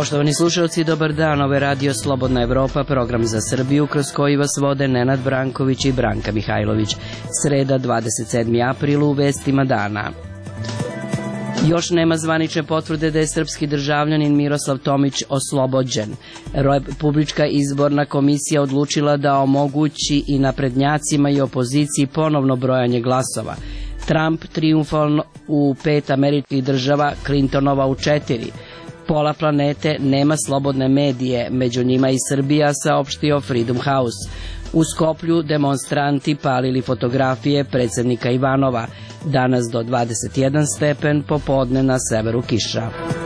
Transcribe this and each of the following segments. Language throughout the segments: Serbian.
Poštovani slušalci, dobar dan. Ovo je Radio Slobodna Evropa, program za Srbiju kroz koji vas vode Nenad Branković i Branka Mihajlović. Sreda, 27. april, u vestima dana. Još nema zvanične potvrde da je srpski državljanin Miroslav Tomić oslobođen. Republička izborna komisija odlučila da omogući i naprednjacima i opoziciji ponovno brojanje glasova. Trump triumfalno u 5 američkih država, Clintonova u 4. Pola planete nema slobodne medije, među njima i Srbija, saopštio Freedom House. U Skoplju demonstranti palili fotografije predsjednika Ivanova. Danas do 21 stepen, popodne na severu kiša.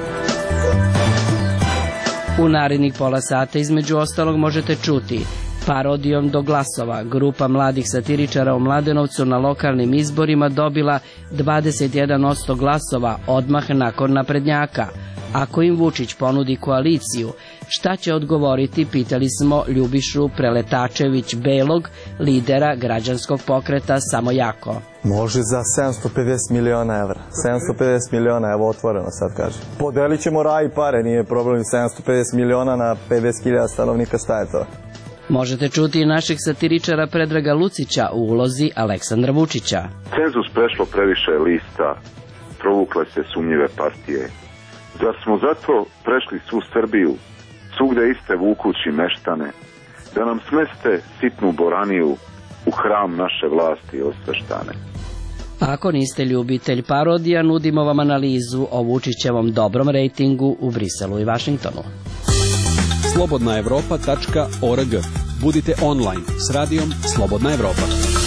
U narednih pola sata između ostalog možete čuti: parodijom do glasova. Grupa mladih satiričara u Mladenovcu na lokalnim izborima dobila 21% glasova odmah nakon naprednjaka. Ako im Vučić ponudi koaliciju, šta će odgovoriti, pitali smo Ljubišu Preletačević-Belog, lidera građanskog pokreta Samo jako. Može za 750 miliona evra. 750 miliona, evo otvoreno sad kaže. Podelit ćemo raj i pare, nije problem. 750 miliona na 50.000 stanovnika, šta je to? Možete čuti i našeg satiričara Predraga Lucića u ulozi Aleksandra Vučića. Cenzus prešlo previše lista, provukle se sumnjive partije. Zar smo zato prešli svu Srbiju, svugde iste vukući meštane, da nam smeste sitnu boraniju u hram naše vlasti osveštane? Ako niste ljubitelj parodija, nudimo vam analizu o Vučićevom dobrom rejtingu u Briselu i Vašingtonu. slobodnaevropa.org. Budite online s radijom Slobodna Evropa.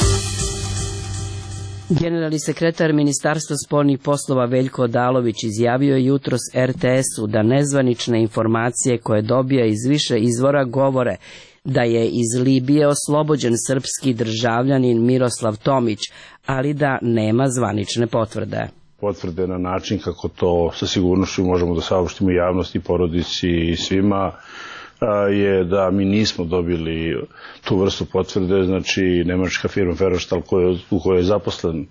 Generalni sekretar Ministarstva spoljnih poslova Veljko Odalović izjavio je jutros RTS-u da nezvanične informacije koje dobija iz više izvora govore da je iz Libije oslobođen srpski državljanin Miroslav Tomić, ali da nema zvanične potvrde. Potvrde na način kako to sa sigurnošću možemo da saopštimo javnosti, porodici i svima je da mi nismo dobili tu vrstu potvrde. Znači, nemačka firma Ferrostahl u kojoj je zaposlen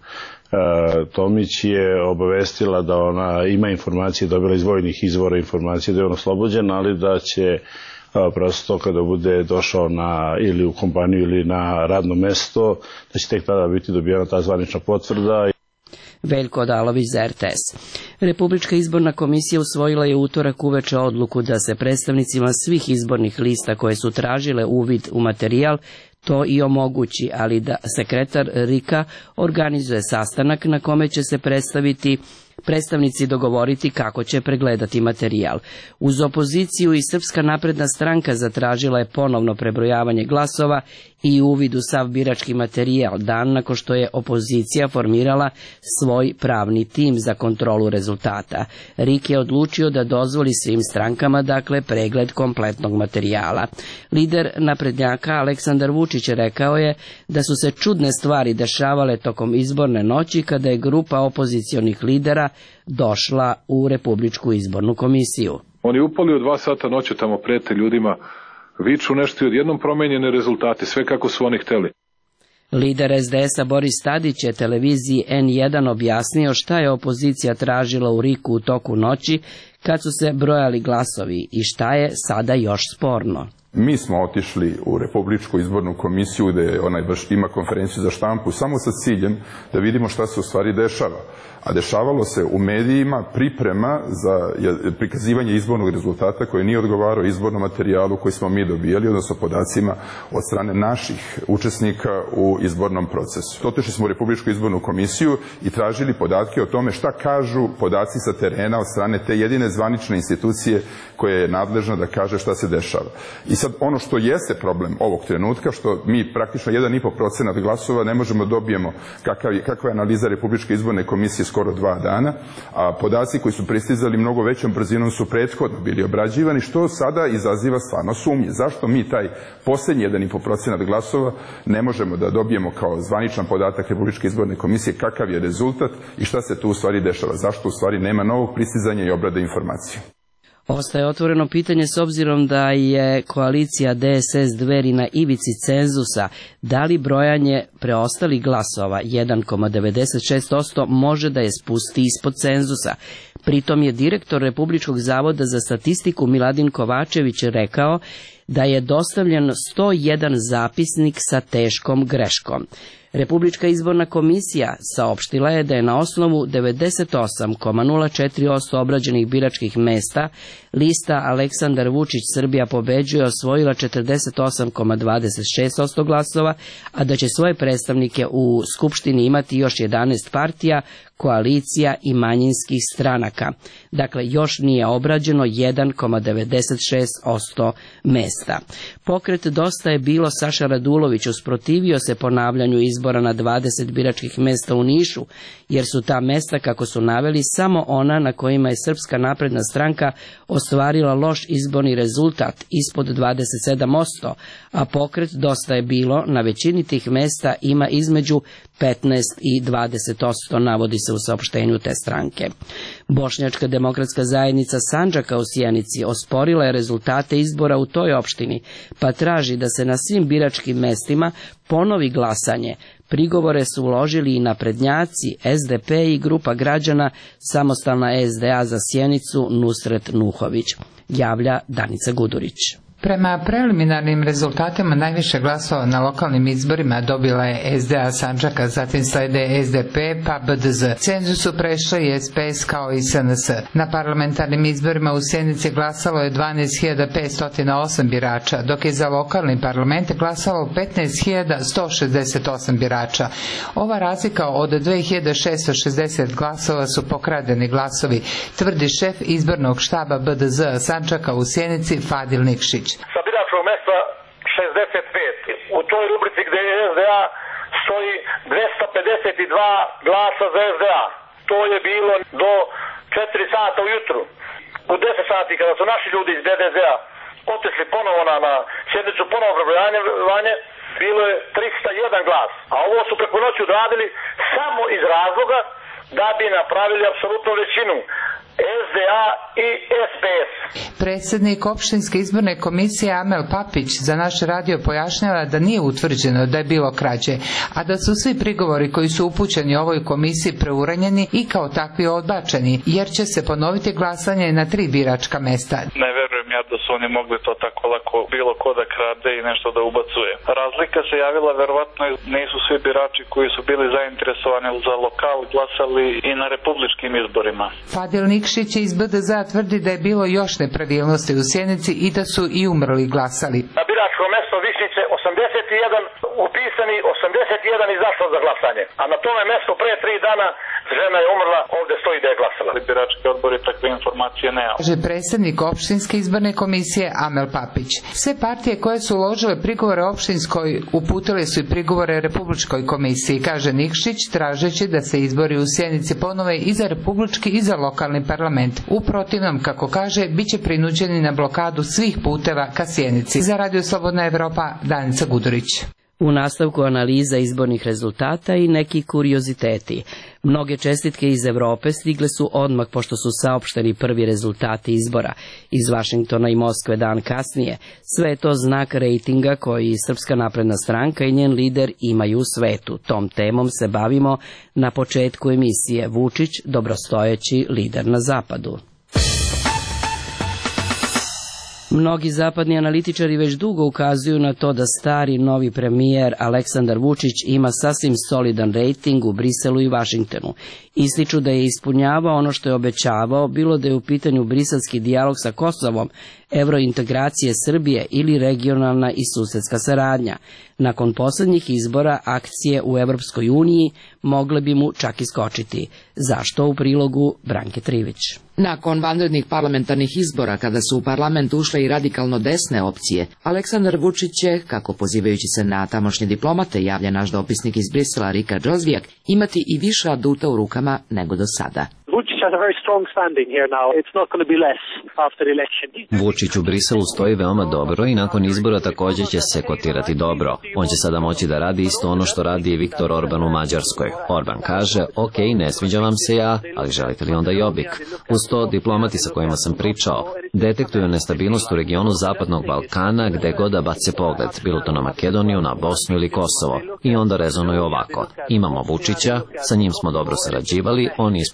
Tomić je obavestila da ona ima informacije, dobila iz vojnih izvora informacije da je on oslobođen, ali da će prosto kada bude došao ili u kompaniju ili na radno mesto, da će tek tada biti dobijena ta zvanična potvrda. Veljko Odalović za RTS. Republička izborna komisija usvojila je utorak uveče odluku da se predstavnicima svih izbornih lista koje su tražile uvid u materijal to i omogući, ali da sekretar RIK-a organizuje sastanak na kome će se predstavnici dogovoriti kako će pregledati materijal. Uz opoziciju i Srpska napredna stranka zatražila je ponovno prebrojavanje glasova i uvid u sav birački materijal, dan nakon što je opozicija formirala svoj pravni tim za kontrolu rezultata. RIK je odlučio da dozvoli svim strankama, dakle, pregled kompletnog materijala. Lider naprednjaka Aleksandar Vučić rekao je da su se čudne stvari dešavale tokom izborne noći kada je grupa opozicionih lidera došla u Republičku izbornu komisiju. Oni upali u 2 sata noći, tamo prete ljudima, viču nešto i odjednom promenjene rezultate, sve kako su oni hteli. Lider SDS-a Boris Tadić je televiziji N1 objasnio šta je opozicija tražila u RIK-u u toku noći kad su se brojali glasovi i šta je sada još sporno. Mi smo otišli u Republičku izbornu komisiju gde ona ima konferenciju za štampu samo sa ciljem da vidimo šta se u stvari dešava. A dešavalo se u medijima priprema za prikazivanje izbornog rezultata koji nije odgovarao izbornom materijalu koji smo mi dobijali, odnosno podacima od strane naših učesnika u izbornom procesu. Otišli smo u Republičku izbornu komisiju i tražili podatke o tome šta kažu podaci sa terena od strane te jedine zvanične institucije koja je nadležna da kaže šta se dešava. I sad ono što jeste problem ovog trenutka, što mi praktično 1,5% glasova ne možemo dobijemo kakva je analiza Republičke izborne komisije skoro 2 dana, a podaci koji su pristizali mnogo većom brzinom su prethodno bili obrađivani, što sada izaziva stvarno sumnje. Zašto mi taj posljednji 1,5% glasova ne možemo da dobijemo kao zvaničan podatak Republičke izborne komisije kakav je rezultat i šta se tu u stvari dešava? Zašto u stvari nema novog pristizanja i obrade informacije? Ostaje otvoreno pitanje s obzirom da je koalicija DSS Dveri na ivici cenzusa, da li brojanje preostalih glasova 1,96% može da je spusti ispod cenzusa. Pritom je direktor Republičkog zavoda za statistiku Miladin Kovačević rekao da je dostavljen 101 zapisnik sa teškom greškom. Republička izborna komisija saopštila je da je na osnovu 98,04% obrađenih biračkih mesta lista Aleksandar Vučić Srbija pobeđuje osvojila 48,26% glasova, a da će svoje predstavnike u Skupštini imati još 11 partija, koalicija i manjinskih stranaka. Dakle, još nije obrađeno 1,96% mesta. Pokret Dosta je bilo Saša Radulović usprotivio se ponavljanju izbora na 20 biračkih mesta u Nišu, jer su ta mesta, kako su naveli, samo ona na kojima je Srpska napredna stranka ostvarila loš izborni rezultat ispod 27%, a pokret Dosta je bilo na većini tih mesta ima između 15 i 20%, navodi se u saopštenju te stranke. Bošnjačka demokratska zajednica Sandžaka u Sjenici osporila je rezultate izbora u toj opštini, pa traži da se na svim biračkim mestima ponovi glasanje. Prigovore su uložili i naprednjaci, SDP i grupa građana Samostalna SDA za Sjenicu Nusret Nuhović, javlja Danica Gudurić. Prema preliminarnim rezultatima najviše glasova na lokalnim izborima dobila je SDA Sandžaka, zatim slede SDP pa BDZ. Cenzus su prešli i SPS kao i SNS. Na parlamentarnim izborima u Sjenici glasalo je 12.508 birača, dok je za lokalni parlament glasalo 15.168 birača. Ova razlika od 2.660 glasova su pokradeni glasovi, tvrdi šef izbornog štaba BDZ Sandžaka u Sjenici Fadil Nikšić. Sa biračkog mesta 65. U toj rubrici gde je SDA stoji 252 glasa za SDA. To je bilo do 4 sata ujutru. U 10 sati kada su naši ljudi iz BDZ-a otišli ponovo na sjednicu, ponovo prebrojanje, bilo je 301 glas. A ovo su preko noći odradili samo iz razloga da bi napravili apsolutnu većinu. SDA i SPS. Predsjednik opštinske izborne komisije Amel Papić za naš radio pojašnjava da nije utvrđeno da je bilo krađe, a da su svi prigovori koji su upućeni ovoj komisiji preuranjeni i kao takvi odbačeni, jer će se ponoviti glasanje na 3 biračka mesta. Ne verujem ja da su oni mogli to tako lako bilo ko da krade i nešto da ubacuje. Razlika se javila, verovatno nisu svi birači koji su bili zainteresovani za lokal glasali i na republičkim izborima. Fadil Nikšić iz BDZ tvrdi da je bilo još nepravilnosti u Sjenici i da su i umrli glasali. Na biračko mesto Višnjice 81 upisani, 81 izašlo za glasanje. A na tome mesto pre 3 dana žena je umrla, ovde stoji da je glasala. Birački odbor i takve informacije nema. Kaže predsjednik opštinske izborne komisije Amel Papić. Sve partije koje su uložile prigovore opštinskoj uputile su i prigovore Republičkoj komisiji, kaže Nikšić, tražeći da se izbori u Sjenici ponove i za republički i za lokalni parlament. U protivnom, kako kaže, bit će prinuđeni na blokadu svih puteva ka Sjenici. Za Radio Slobodna Evropa, Danica Gudurić. U nastavku analiza izbornih rezultata i neki kurioziteti. Mnoge čestitke iz Evrope stigle su odmah pošto su saopšteni prvi rezultati izbora. Iz Vašingtona i Moskve dan kasnije. Sve je to znak rejtinga koji Srpska napredna stranka i njen lider imaju u svetu. Tom temom se bavimo na početku emisije Vučić, dobrostojeći lider na zapadu. Mnogi zapadni analitičari već dugo ukazuju na to da stari novi premijer Aleksandar Vučić ima sasvim solidan rejting u Briselu i Vašingtonu. Ističu da je ispunjavao ono što je obećavao, bilo da je u pitanju briselski dijalog sa Kosovom, evrointegracije Srbije ili regionalna i susedska saradnja. Nakon posljednjih izbora akcije u Evropskoj uniji mogle bi mu čak iskočiti. Zašto? U prilogu Branke Trivić. Nakon vanrednih parlamentarnih izbora, kada su u parlament ušle i radikalno desne opcije, Aleksandar Vučić će, kako pozivajući se na tamošnje diplomate, javlja naš dopisnik iz Brisela Rika Džozvijak, imati i više aduta u rukama nego do sada. Vučić u Briselu stoji veoma dobro i nakon izbora također će se kotirati dobro. On će sada moći da radi isto ono što radi i Viktor Orban u Mađarskoj. Orban kaže, ok, ne sviđa vam se ja, ali želite li onda Jobbik? Uz to diplomati sa kojima sam pričao detektuju nestabilnost u regionu Zapadnog Balkana gde god da bace pogled, bilo to na Makedoniju, na Bosnu ili Kosovo. I onda rezonuju ovako. Imamo Vučića, sa njim smo dobro sarađivali, on je ispunjavao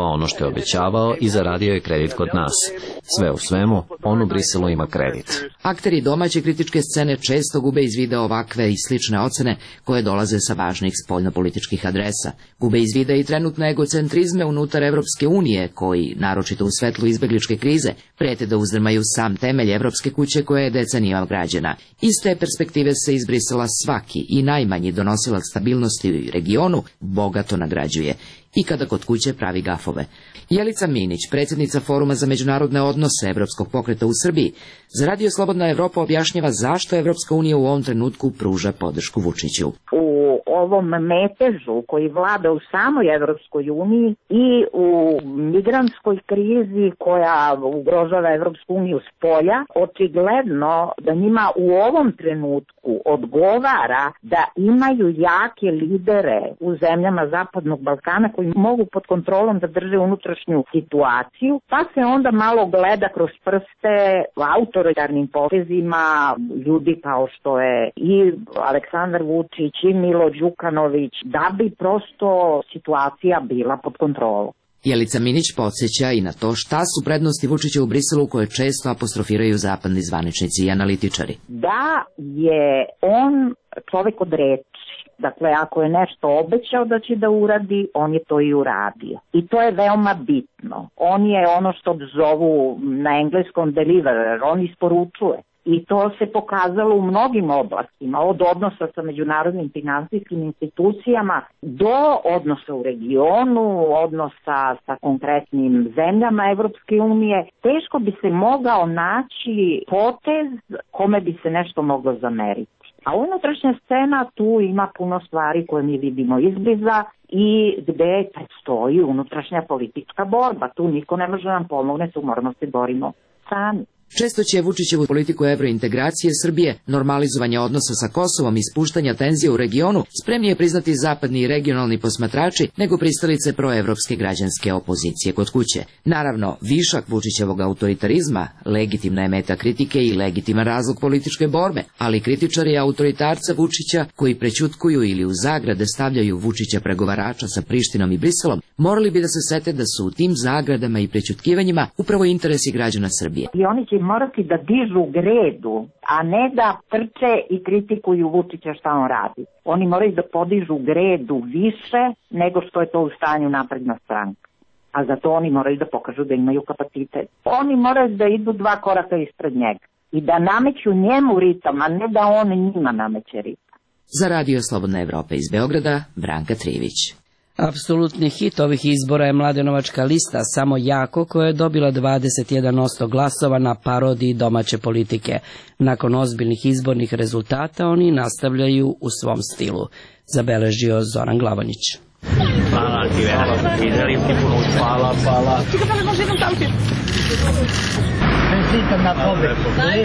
ono što je obećavao i zaradio je kredit kod nas. Sve u svemu, on u Briselu ima kredit. Akteri domaće kritičke scene često gube iz vida ovakve i slične ocene koje dolaze sa važnih spoljnopolitičkih adresa. Gube iz vida i trenutne egocentrizme unutar Evropske unije, koji, naročito u svetlu izbegličke krize, prete da uzdrmaju sam temelj Evropske kuće koja je decenijama građena. Iz te perspektive se iz Brisela svaki i najmanji donosilac stabilnosti u regionu bogato nagrađuje i kada kod kuće pravi gafove. Jelica Minić, predsjednica Foruma za međunarodne odnose Evropskog pokreta u Srbiji, za Radio Slobodna Evropa objašnjava zašto Evropska unija u ovom trenutku pruža podršku Vučiću. U ovom metežu koji vlada u samoj Evropskoj uniji i u migrantskoj krizi koja ugrožava Evropsku uniju s polja, očigledno da njima u ovom trenutku odgovara da imaju jake lidere u zemljama Zapadnog Balkana koji mogu pod kontrolom da drže unutrašnju situaciju, pa se onda malo gleda kroz prste autoritarnim potezima ljudi kao što je i Aleksandar Vučić i Milo Đukanović, da bi prosto situacija bila pod kontrolom. Jelica Minić podsjeća i na to šta su prednosti Vučića u Briselu koje često apostrofiraju zapadni zvaničnici i analitičari. Da je on čovek od reči. Dakle, ako je nešto obećao da će da uradi, on je to i uradio. I to je veoma bitno. On je ono što zovu na engleskom deliverer, on isporučuje. I to se pokazalo u mnogim oblastima, od odnosa sa međunarodnim finansijskim institucijama do odnosa u regionu, odnosa sa konkretnim zemljama Evropske unije. Teško bi se mogao naći potez kome bi se nešto moglo zameriti. A unutrašnja scena tu ima puno stvari koje mi vidimo izbliza i gde predstoji unutrašnja politička borba. Tu niko ne može nam pomogne, tu moramo se borimo sami. Često će Vučićevu politiku evrointegracije Srbije, normalizovanja odnosa sa Kosovom i spuštanja tenzije u regionu spremnije priznati zapadni i regionalni posmatrači nego pristalice proevropske građanske opozicije kod kuće. Naravno, višak Vučićevog autoritarizma legitimna je meta kritike i legitiman razlog političke borbe, ali kritičari autoritarca Vučića koji prećutkuju ili u zagrade stavljaju Vučića pregovarača sa Prištinom i Briselom, morali bi da se sete da su u tim zagradama i prećutkivanjima upravo interesi građana Srbije. I oni će morati da dižu gredu, a ne da trče i kritikuju Vučića šta on radi. Oni moraju da podižu gredu više nego što je to u stanju napredna stranka. A za to oni moraju da pokažu da imaju kapacitet. Oni moraju da idu 2 koraka ispred njega i da nameću njemu ritam, a ne da on njima nameće ritam. Za Radio Slobodna Evropa iz Beograda, Branka Trivić. Apsolutni hit ovih izbora je Mladenovačka lista Samo jako, koja je dobila 21% glasova na parodiji domaće politike. Nakon ozbiljnih izbornih rezultata oni nastavljaju u svom stilu, zabeležio Zoran Glavonjić. Hvala ti, Vera. Želim ti puno uspjeha. Hvala. Čekaj, da može jednom talke. Čestitam na pobedu.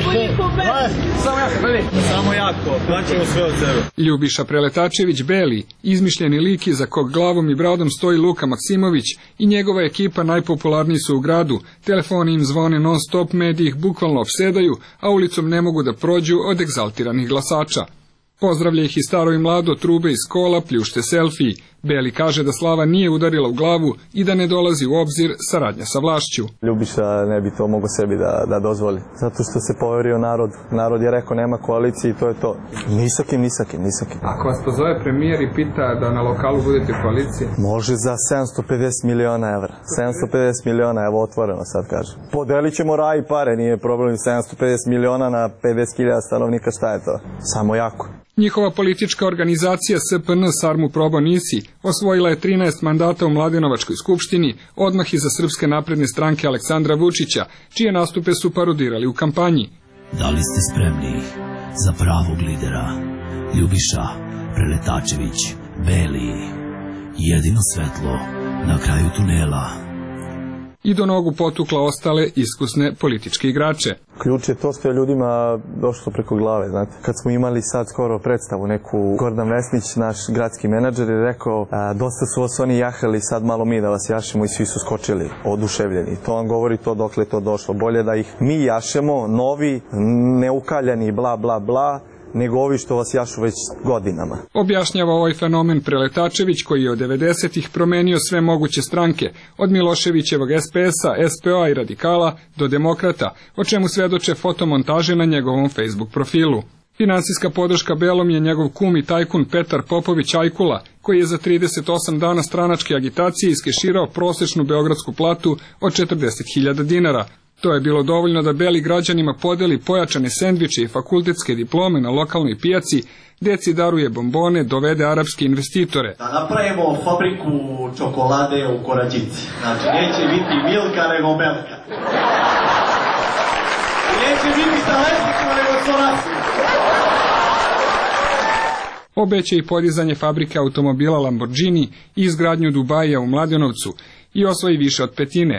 Samo jako. Daćemo sve od sebe. Ljubiša Preletačević Beli, izmišljeni lik iza kog glavom i bradom stoji Luka Maksimović i njegova ekipa najpopularniji su u gradu. Telefoni im zvone non stop, mediji ih bukvalno opsedaju, a ulicom ne mogu da prođu od egzaltiranih glasača. Pozdravlja ih i staro i mlado, trube iz kola, pljušte selfiji. Beli kaže da slava nije udarila u glavu i da ne dolazi u obzir saradnja sa vlašću. Ljubiša ne bi to mogao sebi da dozvoli. Zato što se poverio narod. Narod je rekao nema koalicije i to je to. Ni sa kim. Ako vas pozove premijer i pita da na lokalu budete u koaliciji? Može za 750 miliona evra. 750 miliona, evo otvoreno sad kažem. Podelit ćemo raj i pare, nije problem. 750 miliona na 50.000 stanovnika, šta je to? Samo jako. Njihova politička organizacija SPN Sarmu Probo Nisi osvojila je 13 mandata u Mladenovačkoj skupštini, odmah iza Srpske napredne stranke Aleksandra Vučića, čije nastupe su parodirali u kampanji. Da li ste spremni za pravog lidera? Ljubiša Preletačević Beli, jedino svetlo na kraju tunela. I do nogu potukla ostale iskusne političke igrače. Ključ je to što je ljudima došlo preko glave, znate. Kad smo imali sad skoro predstavu neku, Gordan Vesnić, naš gradski menadžer, je rekao dosta su vas oni jahali, sad malo mi da vas jašemo i svi su skočili, oduševljeni. To vam govori to dokle to došlo. Bolje da ih mi jašemo, novi, neukaljani, bla bla bla, nego ovi što vas jašu već godinama. Objašnjava ovaj fenomen Preletačević, koji je od 90-ih promenio sve moguće stranke, od Miloševićevog SPS-a, SPO-a i Radikala do Demokrata, o čemu svedoče fotomontaže na njegovom Facebook profilu. Finansijska podrška Belom je njegov kum i tajkun Petar Popović Ajkula, koji je za 38 dana stranačke agitacije iskeširao prosečnu beogradsku platu od 40.000 dinara. To je bilo dovoljno da Beli građanima podeli pojačane sendviče i fakultetske diplome na lokalnoj pijaci, deci daruje bombone, dovede arapske investitore. Da napravimo fabriku čokolade u Korađici. Znači, neće biti Milka nego Melka. Neće biti Talentico nego Sorasi. Obeća i podizanje fabrike automobila Lamborghini i izgradnju Dubaija u Mladenovcu i osvoji više od petine,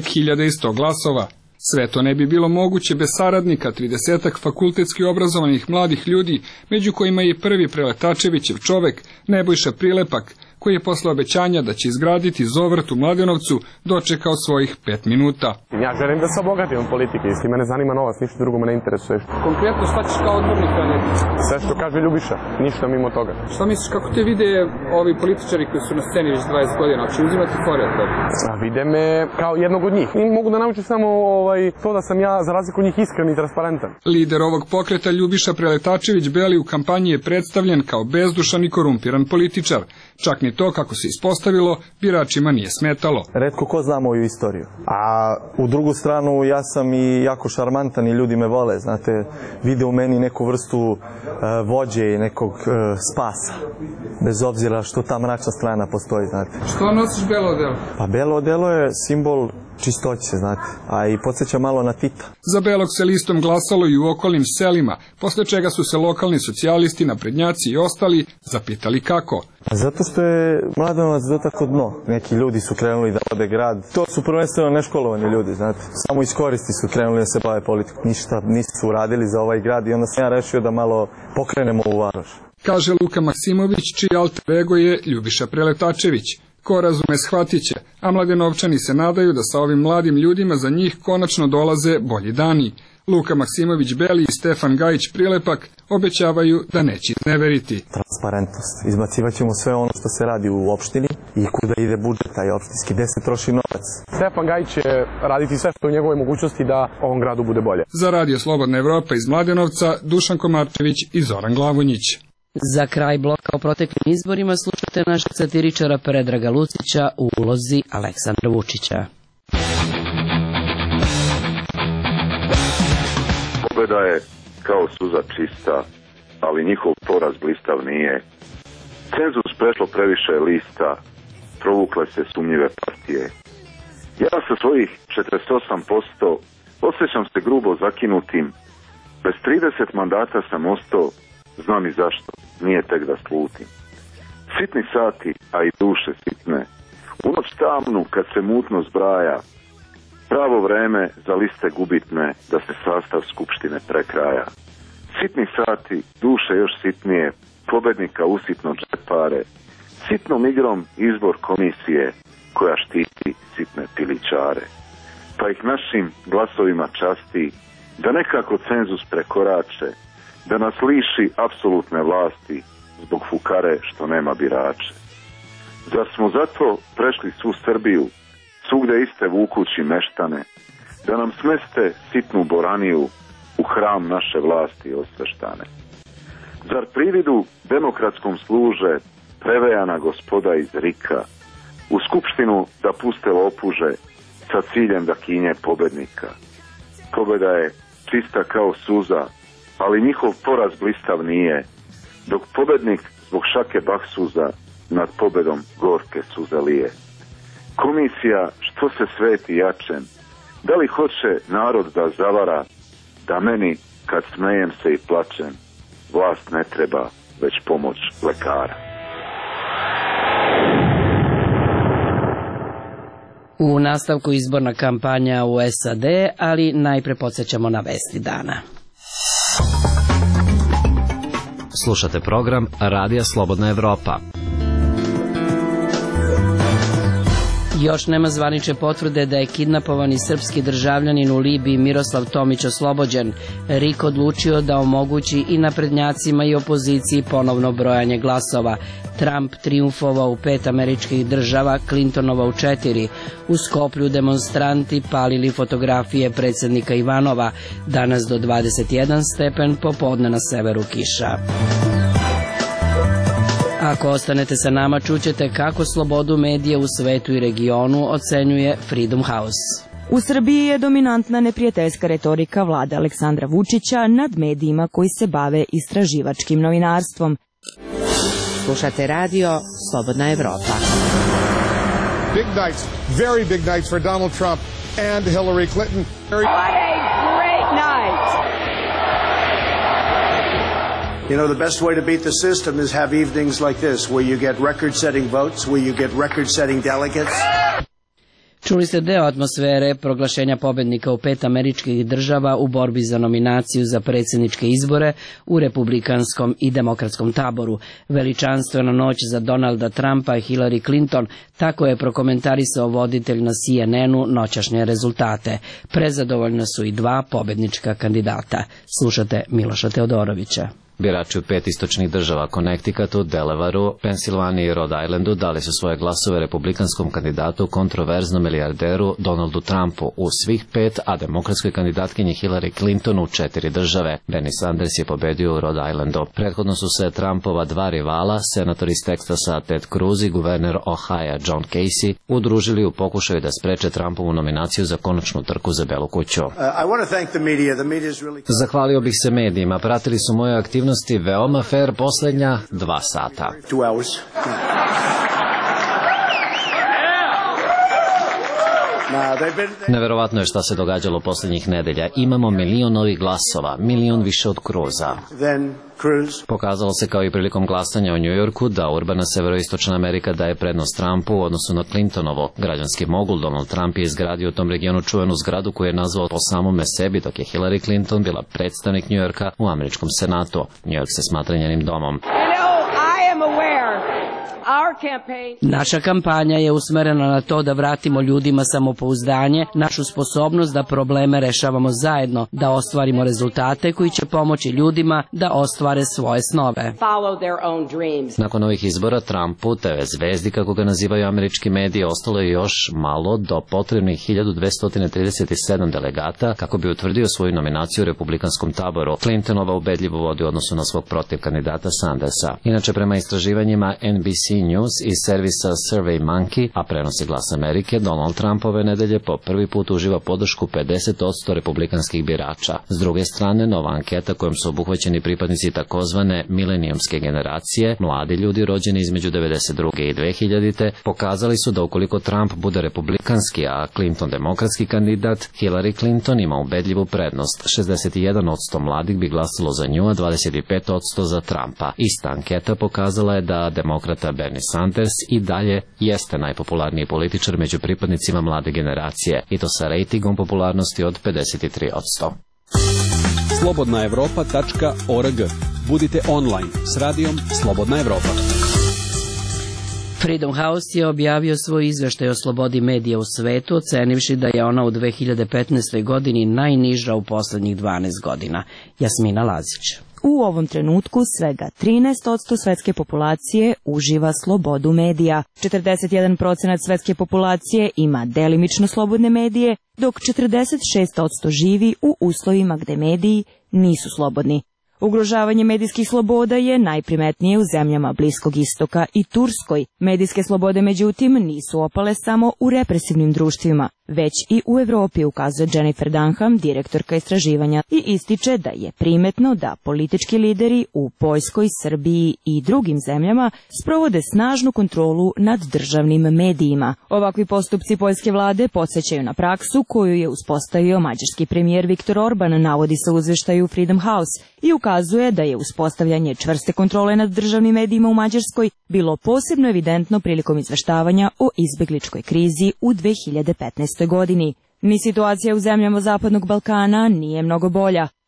5100 glasova. Sve to ne bi bilo moguće bez saradnika 30-ak fakultetski obrazovanih mladih ljudi, među kojima je i prvi Preletačevićev čovek, Nebojša Prilepak, koji je posle obećanja da će izgraditi Zovrt u Mladenovcu dočekao svojih 5 minuta. Ja želim da se obogatim od politike, isti mene zanima novac, ništa drugo me ne interesuje. Konkretno šta ćeš kao odbornik raditi? Sve što kaže Ljubiša, ništa mimo toga. Šta misliš kako te vide ovi političari koji su na sceni već 20 godina, će uzimati fore od tebe? Vide me kao jednog od njih. I mogu da naučim samo to da sam ja za razliku od njih iskren i transparentan. Lider ovog pokreta Ljubiša Preletačević Beli u kampanji je predstavljen kao bezdušan i korumpiran političar. Čak ni to, kako se ispostavilo, biračima nije smetalo. Retko ko zna moju istoriju. A u drugu stranu ja sam i jako šarmantan i ljudi me vole, znate, vide u meni neku vrstu vođe i nekog spasa. Bez obzira što ta mračna strana postoji, znate. Što nosiš belo odelo? Pa belo odelo je simbol čistoće, znate, a i podsjeća malo na Tita. Za Belog se listom glasalo i u okolnim selima, posle čega su se lokalni socijalisti, naprednjaci i ostali zapitali kako. Zato što je Mladenovac dotakao dno. Neki ljudi su krenuli da vode grad. To su prvenstveno neškolovani ljudi, znate. Samo iz koristi su krenuli da se bave politikom. Ništa nisu uradili za ovaj grad i onda sam ja rešio da malo pokrenemo u Varoš. Kaže Luka Maksimović, čiji alter ego je Ljubiša Preletačević. Ko razume, shvatit će, a Mladenovčani se nadaju da sa ovim mladim ljudima za njih konačno dolaze bolji dani. Luka Maksimović Beli i Stefan Gajić Prilepak obećavaju da neće izneveriti. Transparentnost. Izbacivat ćemo sve ono što se radi u opštini i kuda ide budžet taj opštinski, gde se troši novac. Stefan Gajić će raditi sve što u njegovoj mogućnosti da ovom gradu bude bolje. Za Radio Slobodna Evropa iz Mladenovca, Dušan Komarčević i Zoran Glavonjić. Za kraj bloka o proteklim izborima slušate našeg satiričara Predraga Lucića u ulozi Aleksandra Vučića. Pobeda je kao suza čista, ali njihov poraz blistav nije. Cenzus prešlo previše lista, provukle se sumnjive partije. Ja sa svojih 48% osjećam se grubo zakinutim. Bez 30 mandata sam ostao, znam i zašto, nije tek da slutim. Sitni sati, a i duše sitne, u noć tamnu kad se mutno zbraja, pravo vreme za liste gubitne da se sastav skupštine prekraja. Sitni sati, duše još sitnije, pobednika usitno džepare, sitnom igrom izbor komisije koja štiti sitne pilićare. Pa ih našim glasovima časti da nekako cenzus prekorače, da nas liši apsolutne vlasti zbog fukare što nema birače. Zar smo zato prešli svu Srbiju, svugde iste vukući meštane, da nam smeste sitnu boraniju u hram naše vlasti osveštane? Zar prividu demokratskom služe prevejana gospoda iz Rika, u skupštinu da puste lopuže sa ciljem da kinje pobednika? Pobeda je čista kao suza, ali njihov poraz blistav nije, dok pobednik zbog šake baksuza nad pobedom gorke suze lije. Komisija što se sveti jačem, da li hoće narod da zavara, da meni kad smejem se i plačem, vlast ne treba, već pomoć lekara. U nastavku izborna kampanja u SAD, ali najpre podsjećamo na vesti dana. Slušate program Radija Slobodna Evropa. Još nema zvanične potvrde da je kidnapovani srpski državljanin u Libiji Miroslav Tomić oslobođen. RIK odlučio da omogući i naprednjacima i opoziciji ponovno brojanje glasova. Trump triumfovao u 5 američkih država, Clintonova u 4. U Skoplju demonstranti palili fotografije predsjednika Ivanova. Danas do 21 stepen, popodne na severu kiša. Ako ostanete sa nama, čućete kako slobodu medija u svetu i regionu ocenjuje Freedom House. U Srbiji je dominantna neprijateljska retorika vlade Aleksandra Vučića nad medijima koji se bave istraživačkim novinarstvom. Slušate radio Slobodna Evropa. Big nights, very big nights for Donald Trump and Hillary Clinton. What a great night! You know, the best way to beat the system is have evenings like this, where you get record-setting votes, where you get record-setting delegates. Čuli ste deo atmosfere proglašenja pobednika u 5 američkih država u borbi za nominaciju za predsjedničke izbore u republikanskom i demokratskom taboru. Veličanstvena noć za Donalda Trumpa i Hillary Clinton, tako je prokomentarisao voditelj na CNN-u noćašnje rezultate. Prezadovoljna su i 2 pobednička kandidata. Slušate Miloša Teodorovića. Birači u 5 istočnih država, Connecticutu, Delawareu, Pensilvaniji i Rhode Islandu dali su svoje glasove republikanskom kandidatu, kontroverznom milijarderu Donaldu Trumpu u svih 5, a demokratskoj kandidatkinji Hillary Clinton u 4 države. Bernie Sanders je pobedio u Rhode Islandu. Prethodno su se Trumpova 2 rivala, senator iz Teksasa Ted Cruz i guverner Ohio John Casey, udružili u pokušaju da spreče Trumpovu nominaciju za konačnu trku za Belu kuću. Zahvalio bih se medijima, pratili su moje aktivnosti veoma fair posljednja 2 sata. Neverovatno je šta se događalo posljednjih nedelja. Imamo 1 milion novih glasova, 1 milion više od Cruza. Pokazalo se kao i prilikom glasanja u Njujorku da urbana severoistočna Amerika daje prednost Trumpu u odnosu na Clintonovo. Građanski mogul Donald Trump je izgradio u tom regionu čuvenu zgradu koju je nazvao po samome sebi, dok je Hillary Clinton bila predstavnik Njujorka u američkom senatu. Njujork se smatra njenim domom. Naša kampanja je usmerena na to da vratimo ljudima samopouzdanje, našu sposobnost da probleme rešavamo zajedno, da ostvarimo rezultate koji će pomoći ljudima da ostvare svoje snove. Nakon ovih izbora Trumpu, TV zvezdi, kako ga nazivaju američki mediji, ostalo je još malo do potrebnih 1237 delegata kako bi utvrdio svoju nominaciju u republikanskom taboru. Clintonova ubedljivo vodi u odnosu na svog protiv kandidata Sandersa. Inače, prema istraživanjima NBC News iz servisa Survey Monkey, a prenosi Glas Amerike, Donald Trump ove nedelje po prvi put uživa podršku 50% republikanskih birača. S druge strane, nova anketa kojom su obuhvaćeni pripadnici takozvane milenijumske generacije, mladi ljudi rođeni između 92. i 2000. pokazali su da ukoliko Trump bude republikanski, a Clinton demokratski kandidat, Hillary Clinton ima ubedljivu prednost. 61% mladih bi glasalo za nju, a 25% za Trumpa. Ista anketa pokazala je da demokrata Bernie Sanders i dalje jeste najpopularniji političar među pripadnicima mlade generacije, i to sa rejtingom popularnosti od 53%. slobodnaevropa.org. Budite online s radijom Slobodna Evropa. Freedom House je objavio svoj izveštaj o slobodi medija u svetu, ocenivši da je ona u 2015. godini najniža u poslednjih 12 godina. Jasmina Lazić. U ovom trenutku svega 13% svetske populacije uživa slobodu medija. 41% svetske populacije ima delimično slobodne medije, dok 46% živi u uslovima gde mediji nisu slobodni. Ugrožavanje medijskih sloboda je najprimetnije u zemljama Bliskog istoka i Turskoj. Medijske slobode, međutim, nisu opale samo u represivnim društvima, već i u Evropi, ukazuje Jennifer Dunham, direktorka istraživanja, i ističe da je primetno da politički lideri u Poljskoj, Srbiji i drugim zemljama sprovode snažnu kontrolu nad državnim medijima. Ovakvi postupci poljske vlade podsjećaju na praksu koju je uspostavio mađarski premijer Viktor Orban, navodi se u izveštaju Freedom House, i ukazuje da je uspostavljanje čvrste kontrole nad državnim medijima u Mađarskoj bilo posebno evidentno prilikom izveštavanja o izbegličkoj krizi u 2015. godini. Ni situacija u zemljama Zapadnog Balkana nije mnogo bolja.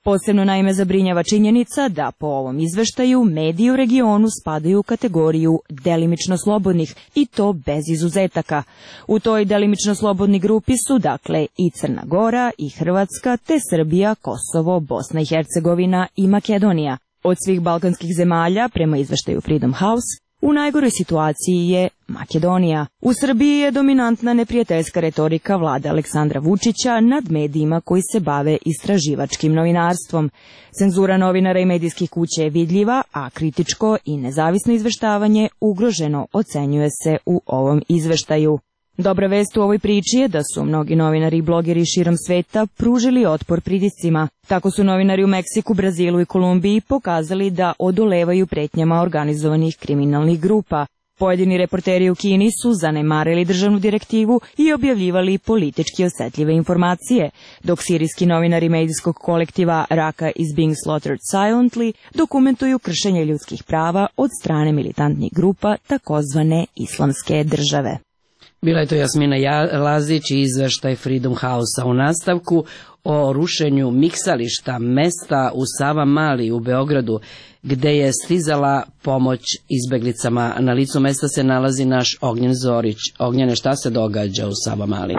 Posebno naime zabrinjava činjenica da po ovom izveštaju mediji u regionu spadaju u kategoriju delimično slobodnih i to bez izuzetaka. U toj delimično slobodni grupi su dakle i Crna Gora i Hrvatska te Srbija, Kosovo, Bosna i Hercegovina i Makedonija. Od svih balkanskih zemalja, prema izveštaju Freedom House, u najgoroj situaciji je Makedonija. U Srbiji je dominantna neprijateljska retorika vlade Aleksandra Vučića nad medijima koji se bave istraživačkim novinarstvom. Cenzura novinara i medijskih kuća je vidljiva, a kritičko i nezavisno izveštavanje ugroženo, ocenjuje se u ovom izveštaju. Dobra vest u ovoj priči je da su mnogi novinari i blogeri širom sveta pružili otpor pritiscima. Tako su novinari u Meksiku, Brazilu i Kolumbiji pokazali da odolevaju pretnjama organizovanih kriminalnih grupa. Pojedini reporteri u Kini su zanemarili državnu direktivu i objavljivali politički osetljive informacije, dok sirijski novinari medijskog kolektiva Raqqa is being slaughtered silently dokumentuju kršenje ljudskih prava od strane militantnih grupa takozvane islamske države. Bila je to Jasmina Lazić i izveštaj Freedom House-a. U nastavku o rušenju miksališta mesta u Savamali u Beogradu, gde je stizala pomoć izbeglicama. Na licu mesta se nalazi naš Ognjen Zorić. Ognjene, šta se događa u Savamali?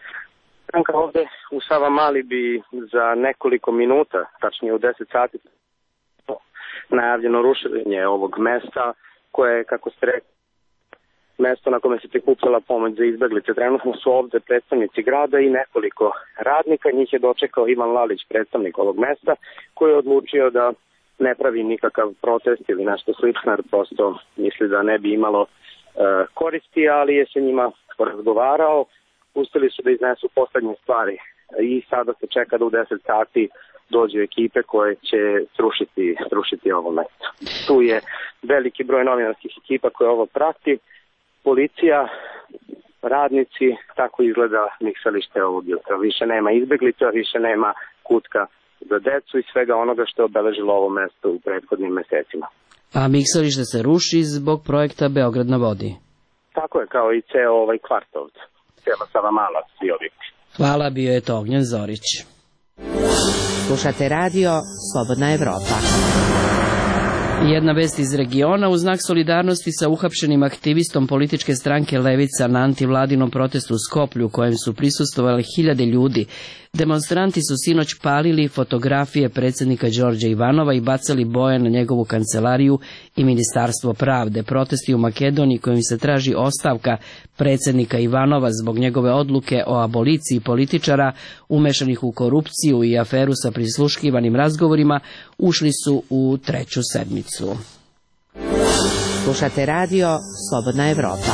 Ovde u Savamali bi za nekoliko minuta, tačnije u 10 sati, najavljeno rušenje ovog mesta, koje je, kako ste rekli, mesto na kome se prikupljala pomoć za izbeglice. Trenutno su ovde predstavnici grada i nekoliko radnika. Njih je dočekao Ivan Lalić, predstavnik ovog mesta, koji je odlučio da ne pravi nikakav protest ili nešto slično, jer prosto misli da ne bi imalo koristi, ali je se njima razgovarao. Pustili su da iznesu poslednje stvari i sada se čeka da u 10 sati dođu ekipe koje će srušiti ovo mesto. Tu je veliki broj novinarskih ekipa koje ovo prati. Policija, radnici, tako izgleda miksalište ovog jutra. Više nema izbeglica, više nema kutka za decu i svega onoga što je obeležilo ovo mesto u prethodnim mesecima. A miksalište se ruši zbog projekta Beograd na vodi? Tako je, kao i ceo ovaj kvart ovdje. Cijela Savamala, svi objekti. Hvala, bio je to Ognjen Zorić. Slušate radio Slobodna Evropa. Jedna vest iz regiona: u znak solidarnosti sa uhapšenim aktivistom političke stranke Levica na antivladinom protestu u Skoplju, kojem su prisustvovali hiljade ljudi, demonstranti su sinoć palili fotografije predsjednika Đorđa Ivanova i bacali boje na njegovu kancelariju i Ministarstvo pravde. Protesti u Makedoniji, kojim se traži ostavka predsjednika Ivanova zbog njegove odluke o aboliciji političara umešanih u korupciju i aferu sa prisluškivanim razgovorima, ušli su u treću sedmicu. Slušate radio Slobodna Evropa.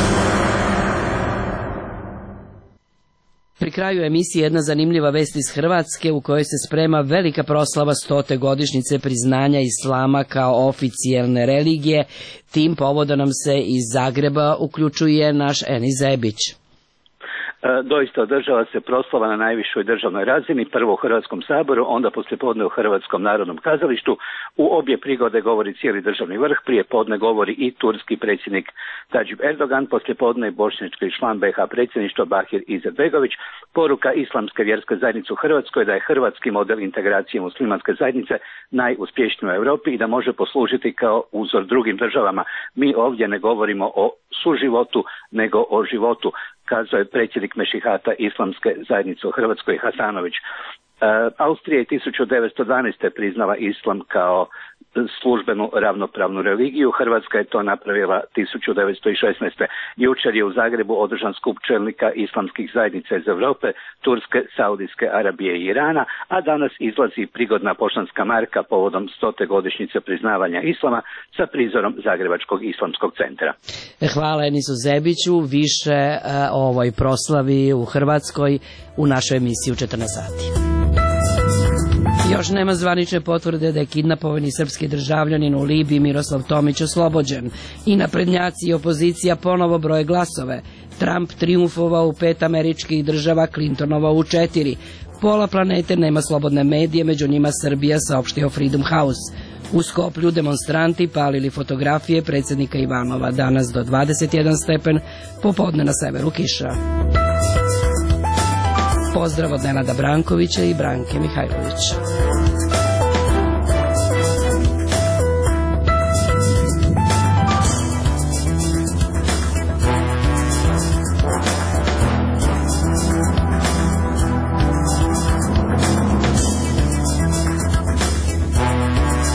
Pri kraju emisije jedna zanimljiva vest iz Hrvatske u kojoj se sprema velika proslava 100. godišnjice priznanja islama kao oficijelne religije. Tim povodom nam se iz Zagreba uključuje naš Enis Zebić. Doista održava se proslava na najvišoj državnoj razini, prvo u Hrvatskom saboru, onda poslijepodne u Hrvatskom narodnom kazalištu. U obje prigode govori cijeli državni vrh, prije podne govori i turski predsjednik Tadžip Erdogan, poslijepodne bošnjački član BiH predsjedništva Bahir Izetbegović. Poruka Islamske vjerske zajednice u Hrvatskoj da je hrvatski model integracije muslimanske zajednice najuspješniji u Europi i da može poslužiti kao uzor drugim državama. Mi ovdje ne govorimo o suživotu, nego o životu, kazao je predsjednik Mešihata Islamske zajednice u Hrvatskoj Hasanović. Austrija je 1912. priznala islam kao službenu ravnopravnu religiju. Hrvatska je to napravila 1916. Jučer je u Zagrebu održan skup čelnika islamskih zajednica iz Europe, Turske, Saudijske Arabije i Irana, a danas izlazi prigodna poštanska marka povodom 100. godišnjice priznavanja islama sa prizorom Zagrebačkog islamskog centra. Hvala Enisu Zebiću. Više o ovoj proslavi u Hrvatskoj u našoj emisiji u 14 sati. Još nema zvanične potvrde da je kidnapovani srpski državljanin u Libiji Miroslav Tomić oslobođen. I naprednjaci i opozicija ponovo broje glasove. Trump triumfovao u 5 američkih država, Clintonova u 4. Pola planete nema slobodne medije, među njima Srbija, saopštio Freedom House. U Skoplju demonstranti palili fotografije predsjednika Ivanova. Danas do 21 stepen, popodne na severu kiša. Pozdrav od Nenada Brankovića i Branke Mihajlović.